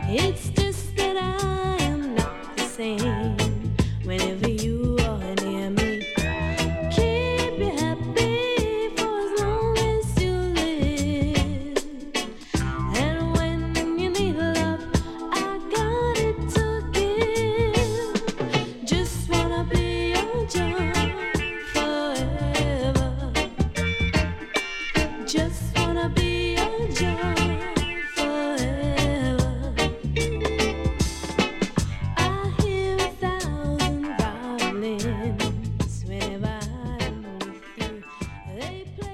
It's just that I am not the same whenever you are near me. Keep you happy for as long as you live. And when you need love, I got it to give. Just wanna be your joy forever. Just wanna be your joy forever. I hear 1,000 violins whenever I'm with you. They play